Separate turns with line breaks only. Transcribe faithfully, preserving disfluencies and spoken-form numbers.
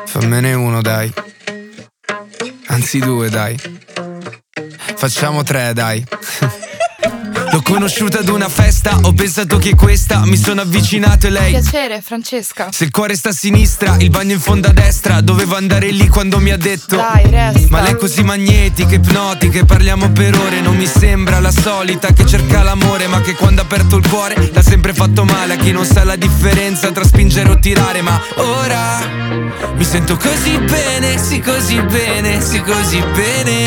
Fammene uno, dai. Anzi due, dai. Facciamo tre, dai. L'ho conosciuta ad una festa, ho pensato che questa, mi sono avvicinato e lei.
Piacere, Francesca.
Se il cuore sta a sinistra, il bagno in fondo a destra. Dovevo andare lì quando mi ha detto
dai, resta.
Ma lei è così magnetica, ipnotica, parliamo per ore. Non mi sembra la solita che cerca l'amore, ma che quando ha aperto il cuore l'ha sempre fatto male a chi non sa la differenza tra spingere o tirare. Ma ora mi sento così bene, sì così bene, sì così bene.